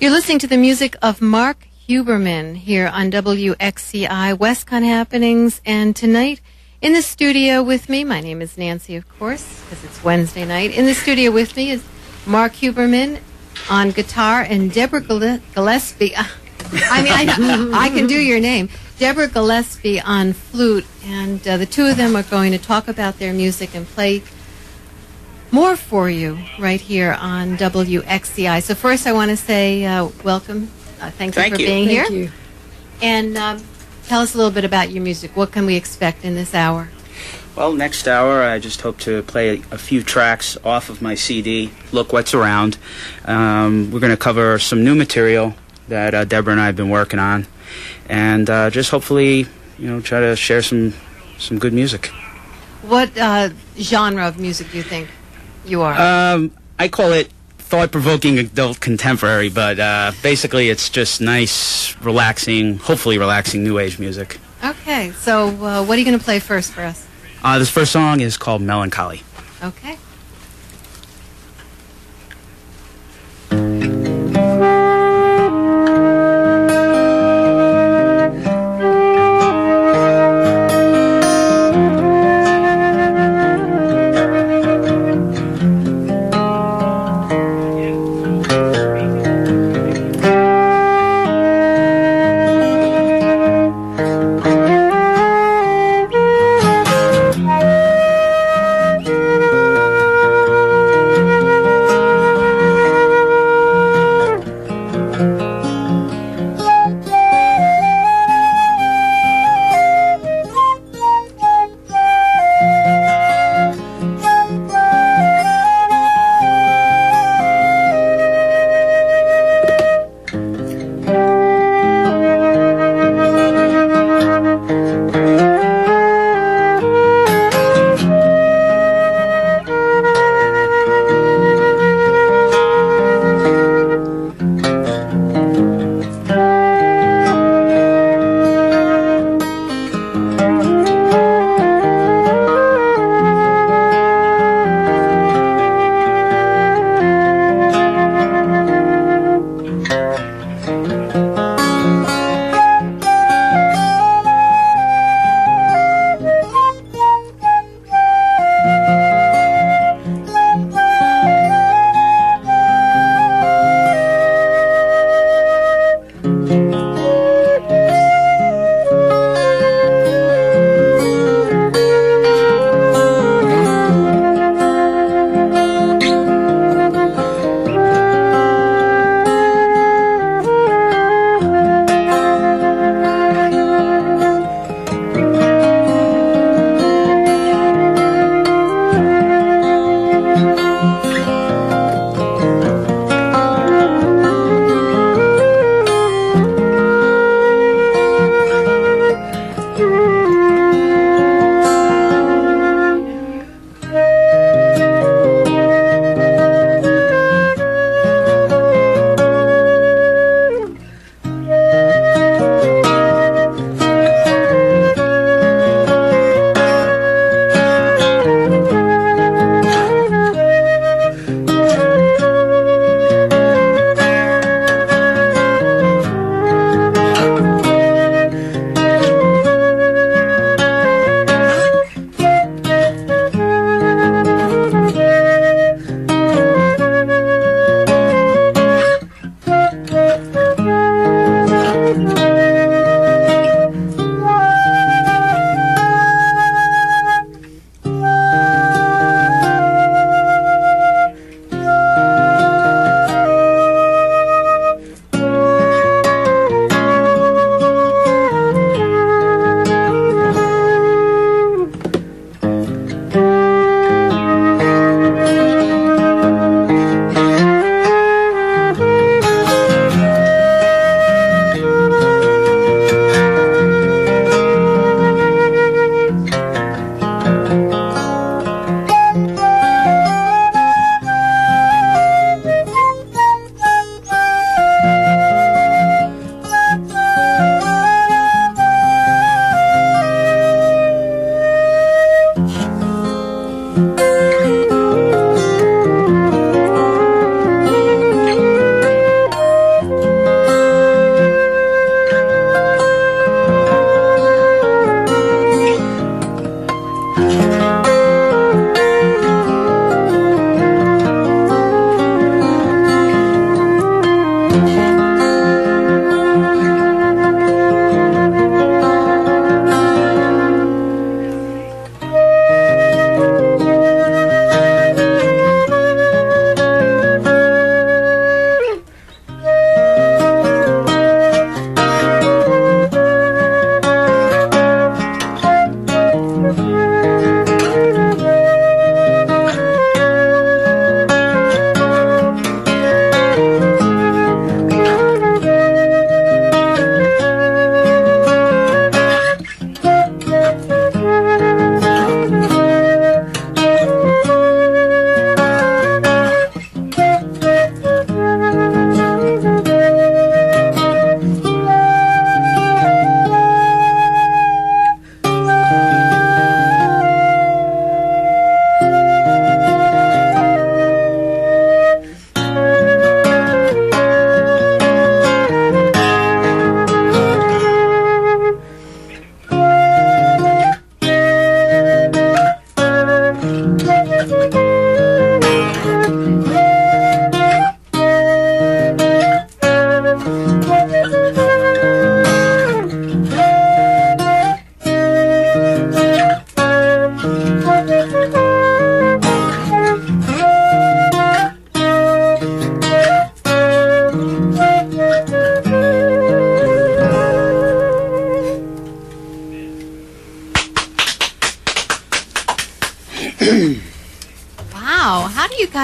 You're listening to the music of Mark Huberman here on WXCI WestCon Happenings, and tonight in the studio with me, my name is Nancy, of course, because it's Wednesday night. In the studio with me is Mark Huberman on guitar and Deborah Gillespie. I can do your name. Deborah Gillespie on flute, and the two of them are going to talk about their music and play more for you right here on WXCI. So first I want to say welcome. Thank you for being here. Thank you. And tell us a little bit about your music. What can we expect in this hour? Well, next hour I just hope to play a few tracks off of my CD, Look What's Around. We're going to cover some new material that Deborah and I have been working on, and just hopefully, try to share some good music. What genre of music do you think you are? I call it thought-provoking adult contemporary, but basically it's just nice, relaxing, hopefully relaxing new age music. Okay, so what are you going to play first for us? This first song is called Melancholy. Okay.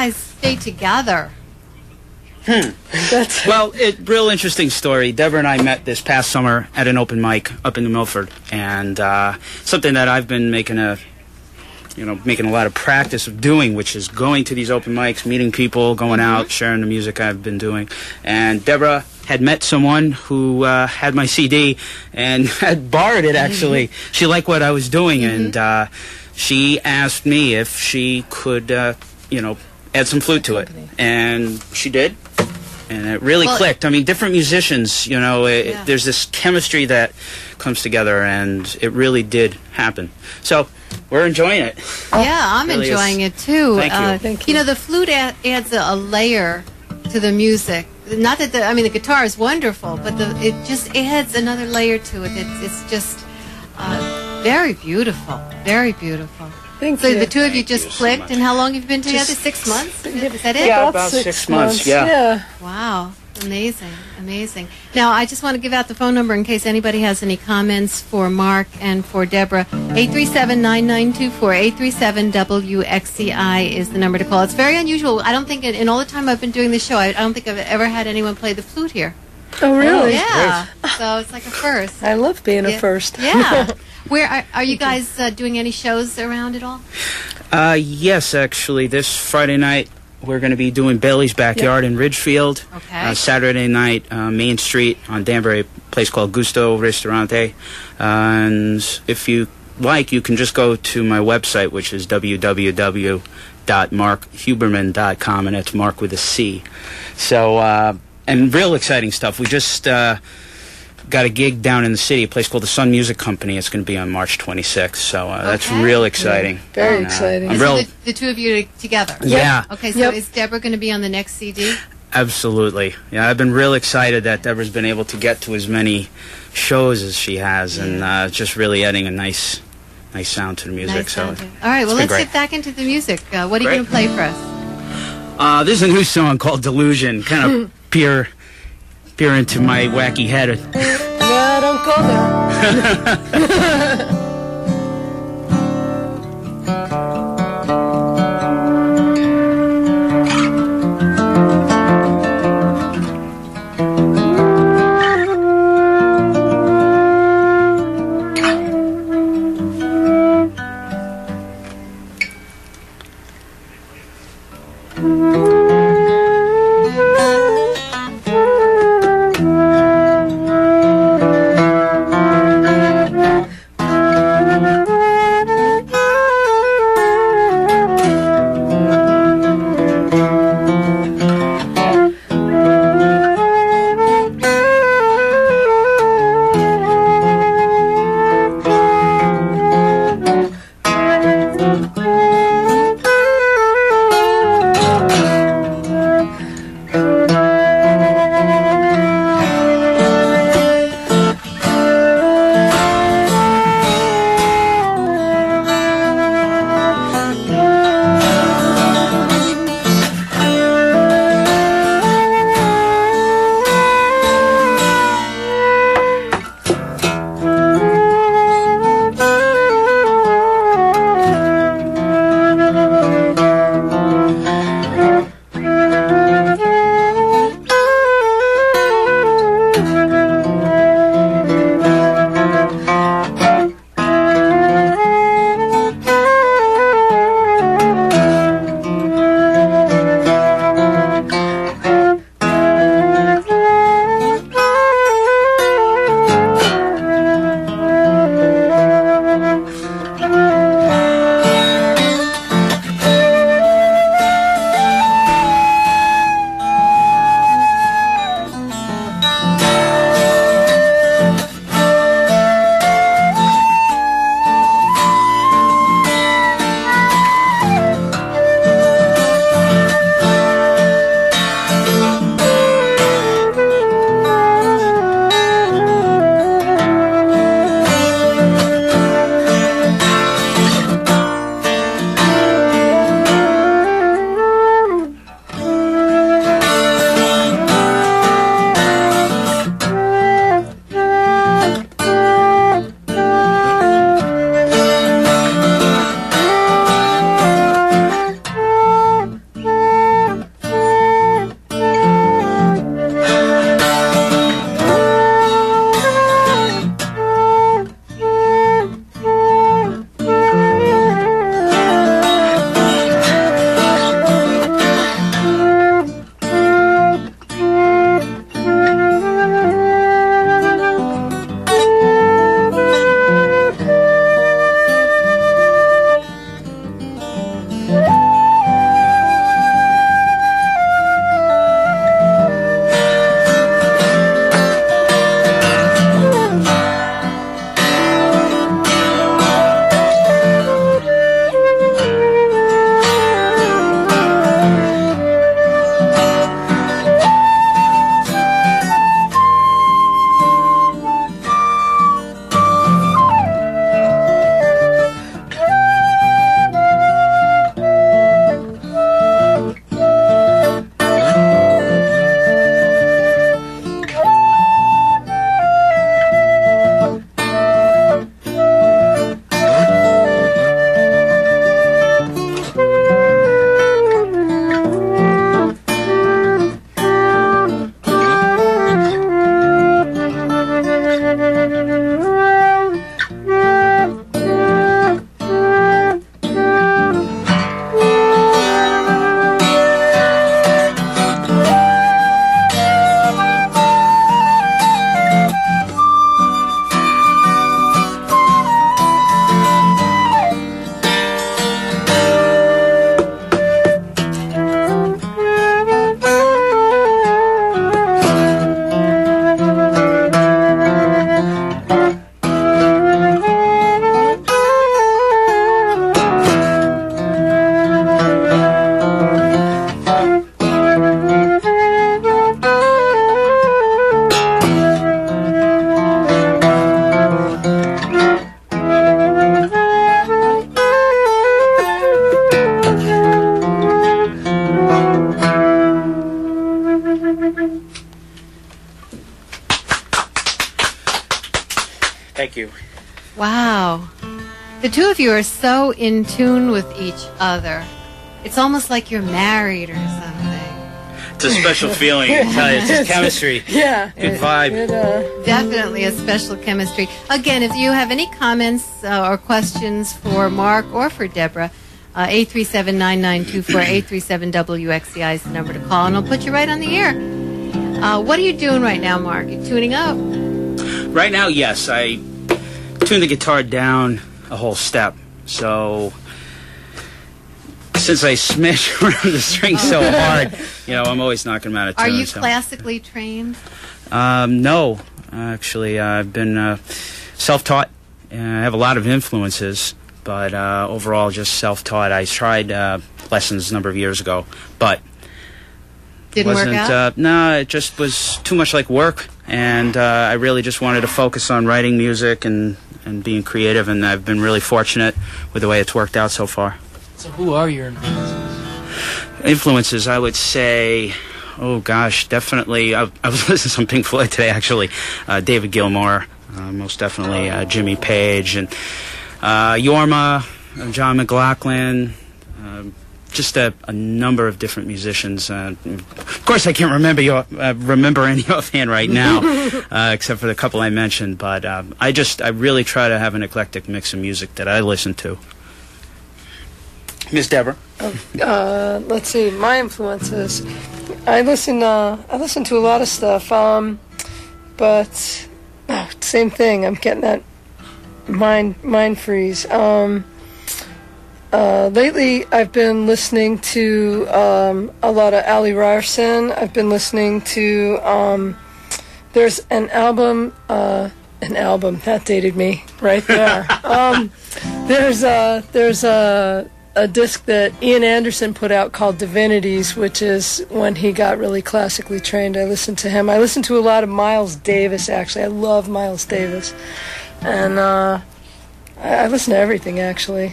guys stay together? Well, real interesting story. Deborah and I met this past summer at an open mic up in New Milford, and something that I've been making a lot of practice of doing, which is going to these open mics, meeting people, going out, sharing the music I've been doing. And Deborah had met someone who had my CD and had borrowed it, actually. She liked what I was doing, and she asked me if she could, add some flute to it. And she did. And it really clicked. I mean, different musicians, there's this chemistry that comes together, and it really did happen. So we're enjoying it. Yeah, I'm really enjoying it too. Thank you. Thank you. The flute adds a layer to the music. Not that the guitar is wonderful, but it just adds another layer to it. It's just very beautiful, very beautiful. Thank So you. the two of you just you so clicked, much. and how long have you been together? 6 months? Is that it? Yeah, about 6 months, yeah. Wow, amazing, amazing. Now, I just want to give out the phone number in case anybody has any comments for Mark and for Deborah. 837-9924, 837-WXCI is the number to call. It's very unusual. I don't think in all the time I've been doing this show, I don't think I've ever had anyone play the flute here. Oh, really? Yeah, so it's like a first. I love being a Yeah. first. Yeah. Where are you guys doing any shows around at all? Yes, actually, this Friday night we're going to be doing Bailey's Backyard in Ridgefield. Okay. Saturday night, Main Street on Danbury, a place called Gusto Ristorante. And if you like, you can just go to my website, which is www.markhuberman.com, and it's Mark with a C. So, and real exciting stuff. We just got a gig down in the city, a place called the Sun Music Company. It's going to be on March 26th, so that's Okay. real exciting. Very And, exciting. I'm So real, the two of you together? yeah, Okay, so Yep. is Deborah going to be on the next CD? absolutely. Yeah, I've been real excited that Deborah's been able to get to as many shows as she has, and just really adding a nice sound to the music. Nice so sound. All right, well, been let's great. get back into the music. What are you Great. going to play for us? this is a new song called Delusion, kind of peer into my wacky head. No, don't go there. Wow. The two of you are so in tune with each other. It's almost like you're married or something. It's a special feeling. I tell you, it's just chemistry. Yeah. Good vibe. Definitely a special chemistry. Again, if you have any comments or questions for Mark or for Deborah, 837-9924, 837-WXCI is the number to call, and I'll put you right on the air. What are you doing right now, Mark? You tuning up? Right now, yes. I tuned the guitar down a whole step. So since I smash around the strings so hard, I'm always knocking them out of tune. Are you so. classically trained? No. Actually, I've been self-taught. I have a lot of influences, but overall just self-taught. I tried lessons a number of years ago, but Didn't work out? No, it just was too much like work, and I really just wanted to focus on writing music and being creative, and I've been really fortunate with the way it's worked out so far. So who are your influences? Influences, I would say, oh gosh, definitely. I was listening to some Pink Floyd today, actually. David Gilmour, most definitely Jimmy Page, and Yorma, John McLaughlin, just a number of different musicians. Of course, I can't remember any offhand right now, except for the couple I mentioned. But I really try to have an eclectic mix of music that I listen to. Miss Deborah. Let's see, my influences. I listen to a lot of stuff, but same thing. I'm getting that mind freeze. Lately, I've been listening to a lot of Ali Ryerson. I've been listening to there's an album that dated me right there. There's a disc that Ian Anderson put out called Divinities, which is when he got really classically trained. I listened to him. I listened to a lot of Miles Davis, actually. I love Miles Davis. And I listen to everything, actually.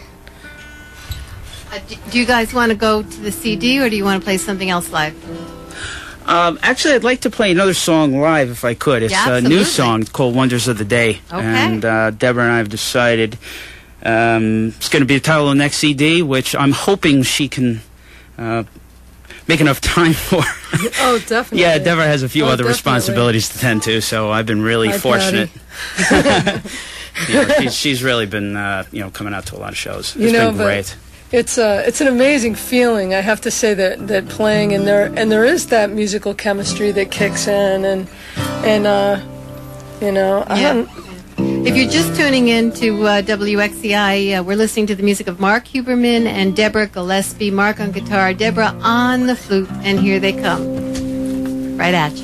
Do you guys want to go to the CD, or do you want to play something else live? Actually, I'd like to play another song live if I could. It's a new song called Wonders of the Day. Okay. And Deborah and I have decided it's going to be the title of the next CD, which I'm hoping she can make enough time for. Oh, definitely. Yeah, Deborah has a few other responsibilities to tend to, so I've been really fortunate. She's really been coming out to a lot of shows. It's been great. It's an amazing feeling, I have to say, that playing, and there is that musical chemistry that kicks in, and If you're just tuning in to WXCI, we're listening to the music of Mark Huberman and Deborah Gillespie. Mark on guitar, Deborah on the flute, and here they come. Right at you.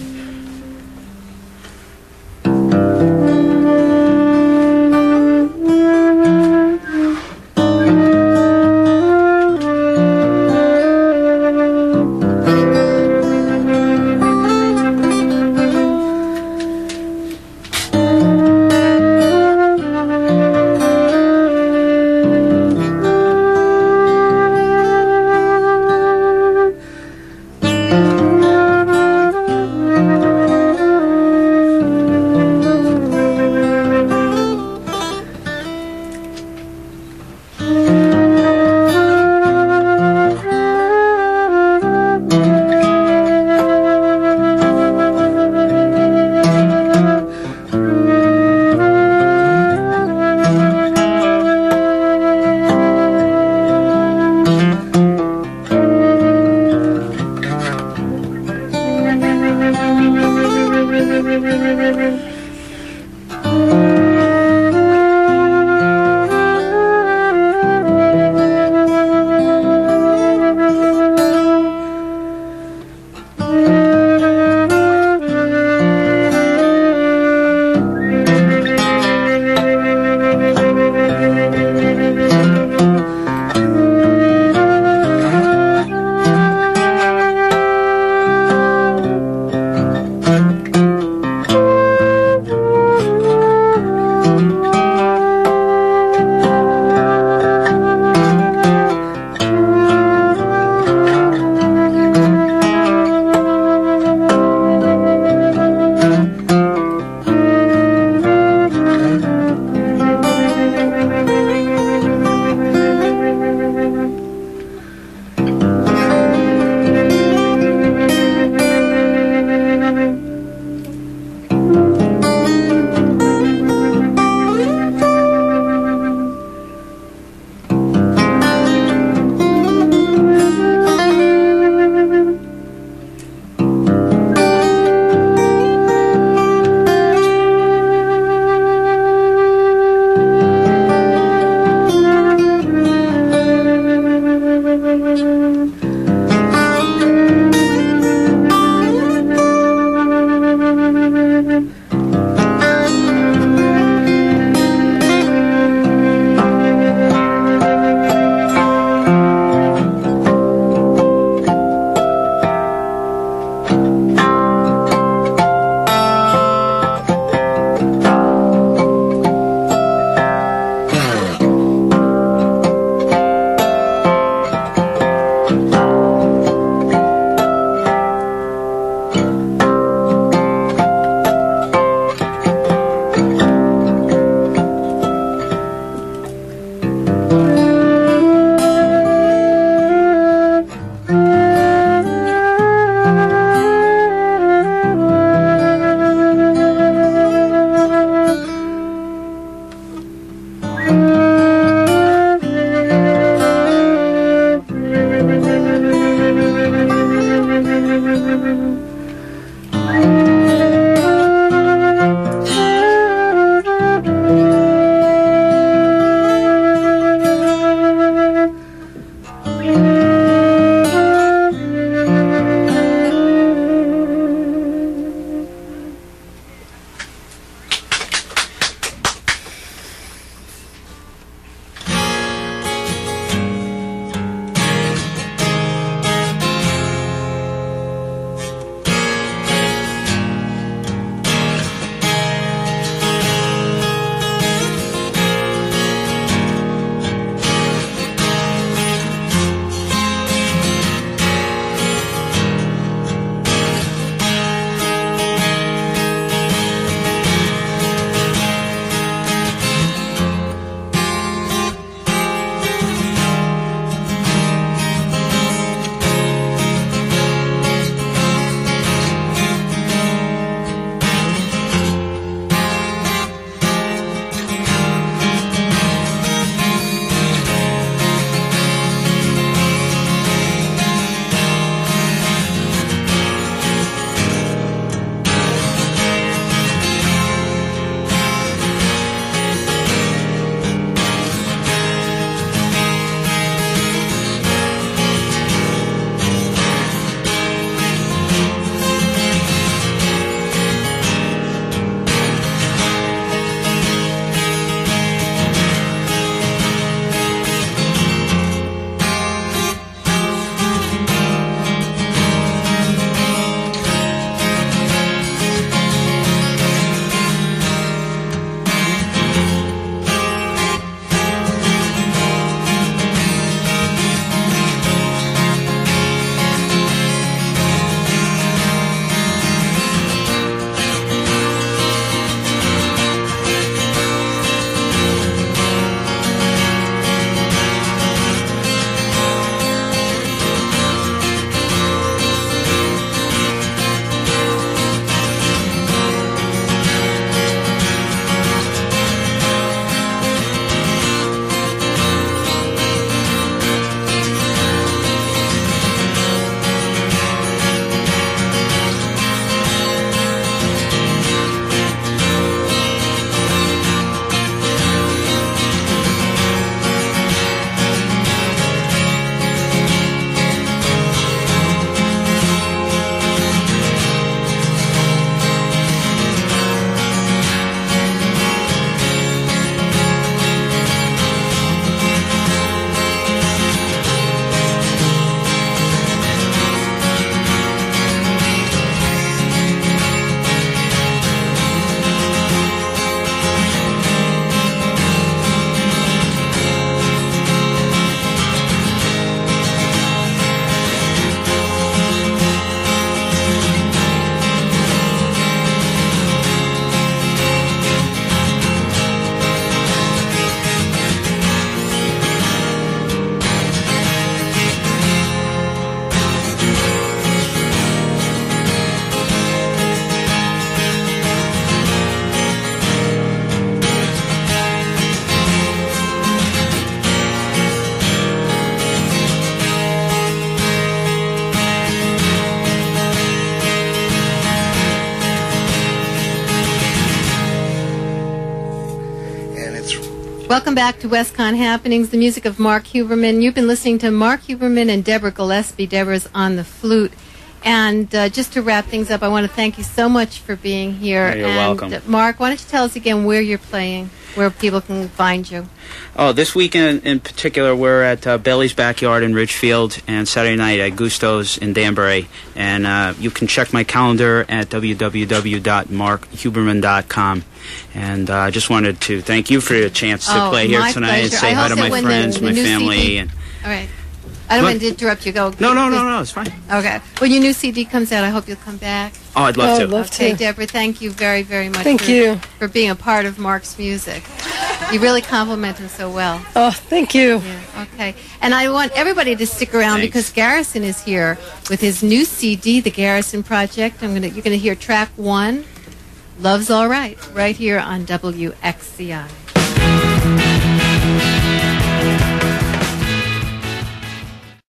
Welcome back to WestCon Happenings, the music of Mark Huberman. You've been listening to Mark Huberman and Deborah Gillespie. Deborah's on the flute. And just to wrap things up, I want to thank you so much for being here. You're welcome. Mark, why don't you tell us again where you're playing, where people can find you? Oh, this weekend in particular, we're at Bailey's Backyard in Ridgefield, and Saturday night at Gusto's in Danbury. And you can check my calendar at www.markhuberman.com. And I just wanted to thank you for the chance to play here tonight pleasure. and say hi to my friends, my family. All right. I don't want to interrupt you. Go. No, it's fine. Okay. When your new CD comes out, I hope you'll come back. Oh, I'd love to. Okay, Deborah, thank you very, very much for being a part of Mark's music. You really compliment him so well. Oh, thank you. Yeah, okay. And I want everybody to stick around because Garrison is here with his new CD, The Garrison Project. You're going to hear track 1, Love's All Right here on WXCI.